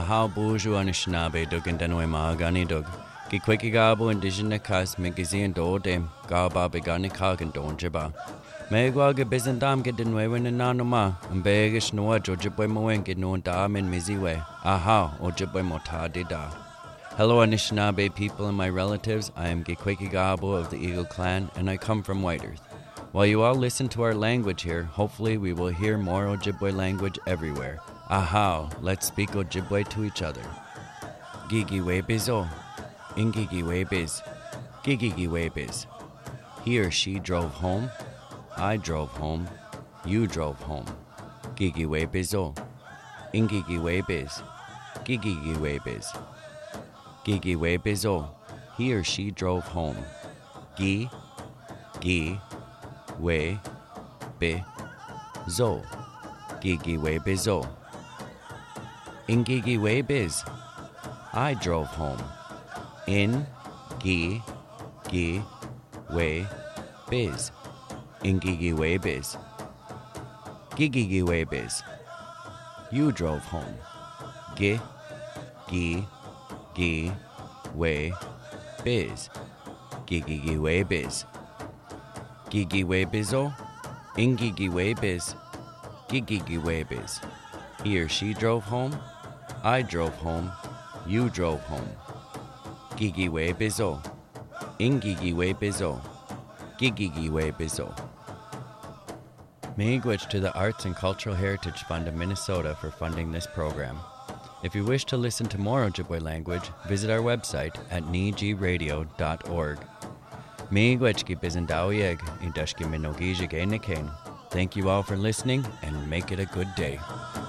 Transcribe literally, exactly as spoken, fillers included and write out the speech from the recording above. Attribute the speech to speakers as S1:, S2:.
S1: Ahau Buju Anishinabe Dug and Denwe Mahagani Dug. Gikwiki Gabo Indigena Kas Migizi and Dodem, Gaba Begani Kag and Don Jiba. Megwa ge Bizandam get the Nueven and Nanoma, and Begish Noa Jojibwe Moen get no dam in Miziwe. Aha, Ojibwe Mota de da. Hello Anishinaabe people and my relatives, I am Gikwiki Gabo of the Eagle Clan, and I come from White Earth. While you all listen to our language here, hopefully we will hear more Ojibwe language everywhere. Aha, let's speak Ojibwe to each other. Gigi Webizo, Ingigi Webiz, Gigi Webiz. He or she drove home, I drove home, you drove home. Gigi Webizo, Ingigi Webiz, Gigi Webiz. Gigi Webizo, he or she drove home. Gi, gi, we, be, zo. Gigi Webizo. Ingigi Webiz, I drove home. In, gi, gi, we, biz. Ingigi Webiz. Gigi Webiz, you drove home. Gi, gi, gi, we, biz. Gigi Webiz. Gigi Webizo. Ingigi Webiz. Gigi Webiz. He or she drove home. I drove home. You drove home. Gigi Webizo. Ingigi Webizo. Gigi Webizo. Miigwech to the Arts and Cultural Heritage Fund of Minnesota for funding this program. If you wish to listen to more Ojibwe language, visit our website at niji radio dot org. Miigwechki bizendawieg indashki minogijig enikain. Thank you all for listening and make it a good day.